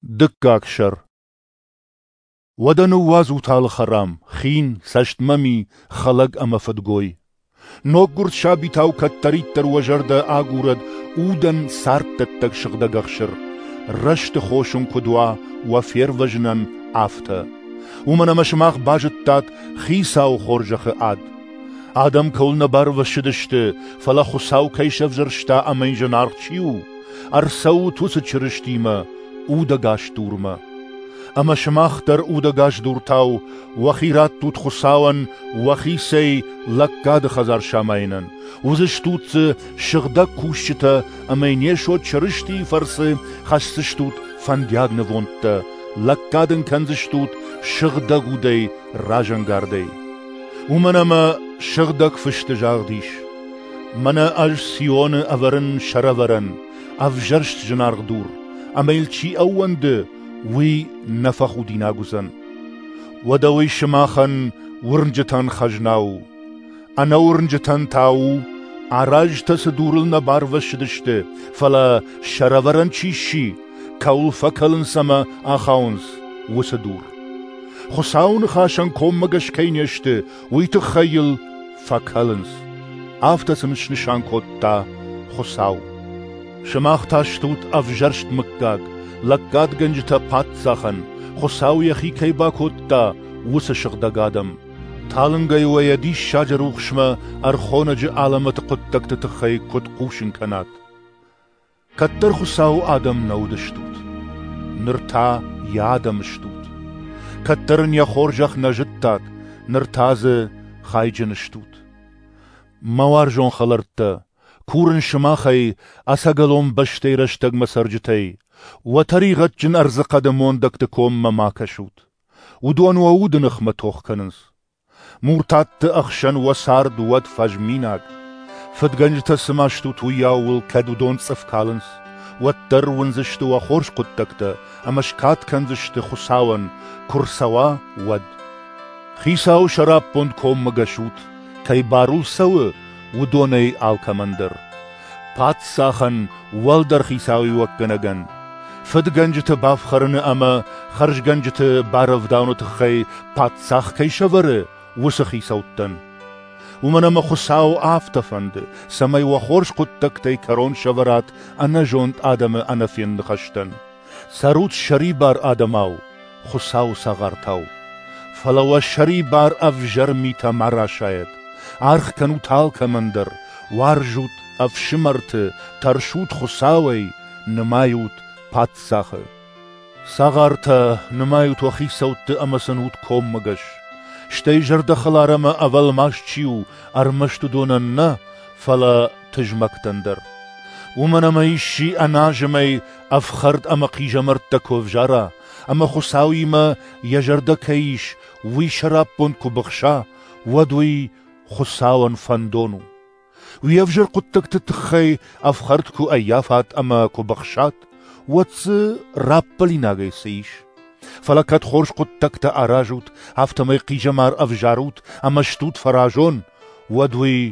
دكاكشر ودنو وازو تال خرام خين سشت ممي خلق اما فدگوي نوگرد شابي تاو كتريت تر وجرد آگورد اودن سارت تك شغد گخشر رشت خوشن كدوا وفير وجنن آفتا ومن مشماخ باجت تات خيساو خورجخ آد آدم كول نبار وشدشت فلا خساو كيشف جرشتا امين جنار چيو ارسو توس چرشتيما اودگاش دورما اما شماخ در اودگاش دورتاو وخيرات توت خساون وخيسي لكاد خزار شامينن وزش توت شغدا كوشتا امين يشو چرشتي فرس خشتش توت فندياگ نوونت لكادن كنزش توت شغدا گودي راجنگاردي ومنما شغدك فشت جاغديش منا اج سيون اورن شرورن افجرشت جنارغ دور اميل چي اوند وي نفخو ديناغوزن ودوي شماخن ورنجتان خجناو انا ورنجتان تاو عراج تسدورلنا باروشدشت فلا شرورن چيشي كول فكلن سما اخاونز وسدور خساون خاشن كوم مگش كينيشت ويتخيل فكلنز افتسن شنشان كوتا خساو شماخ تاشتوت افجرشت مكاگ لقاد گنجتا پات ساخن خساو يخي كيبا كوتا وس شغدگادم تالنگي ويدي شاجروخ شما ارخونج عالمت قدتك تتخي كت قوشن كنات كتر خساو آدم نودشتوت نرتا يادم شتوت كترن يا خورجخ نجتات نرتاز خايجن شتوت موارجون خلرتا كورن شماخي اساقلوم بشتي رشتگ مسرجتي وطريقة جن ارز قدمون دك تكوم مماكشوت ودون وود نخمة توخ كننز مورتات اخشن وسارد ود فجميناك فتگنجتا سماشتوت وياول كدو دون صفكالنز وتر ونزشتو وخورش قدتكتا امشكات كنزشت خساون كرسوا ود خيساو شراب بند كوم مگشوت كي بارول سو ودوني آلكمندر پات ساخن والدر خيساوي وكنگن فدگنجت بافخرن اما خرجگنجت بارف داونو تخي پات ساخ كي شوره وس خيساوتن ومنما خساو آفتفند سمي وخورش قدتكتي كرون شورات انا جونت آدم انا فين خشتن سروت شريبار آدماو خساو ساغارتاو فلو شريبار افجر ميتا مرا شايد عرخ كانو تال كمندر وارجوت افشمرت ترشوت خساوي نمايوت پات ساخه ساغارتا نمايوت وخي سوت امسنوت كوم مگش شتي جرد خلارما اول ماش چيو ارمشت دونن فلا تجمك تندر ومنما يشي اناجمي افخرد اما قيجمرت تكوف جارا اما خساوي ما يجرد كيش وي شراب بونكو بخشا ودوي خساون فندونو ويفجر قدتك تتخي افخرتكو ايافات اما كو بخشات واتس رابلي ناغي سيش فلكت خورش قدتك تاراجوت هفتمي قيجمار افجاروت اما شتوت فراجون ودوي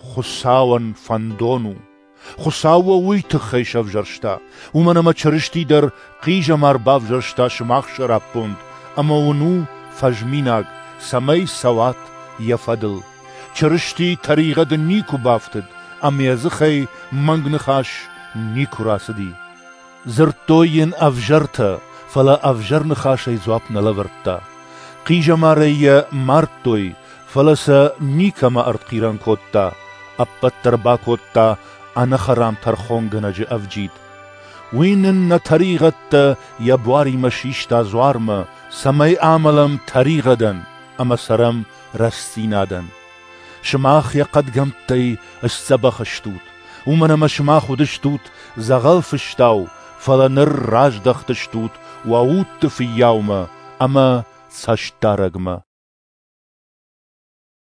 خساون فندونو خساو وي تخي شفجرشتا ومنما چرشتي در قيجمار بافجرشتا شماخ شرابوند اما ونو فجميناغ سمي سوات يفدل چرشتي طريقة نيكو بافتد ام يزخي منگنخاش نيكو راسدي زرتوين افجرتا فلا افجر نخاشي زواب نلورتا قيجا ماري مارتوي فلسا نيكا ما ارد قيران كوتا ابتر باكوتا انا خرام ترخونگنج افجيد وينن طريقة يبواري مشيشتا زوارما سمي عملم طريقة اما سرم رستينادن شماخ يقد قمتي السبخ شتوت ومنما شماخ ودشتوت زغلف شتاو فلا نر راج دخت شتوت وعود في يوم اما سشتارگما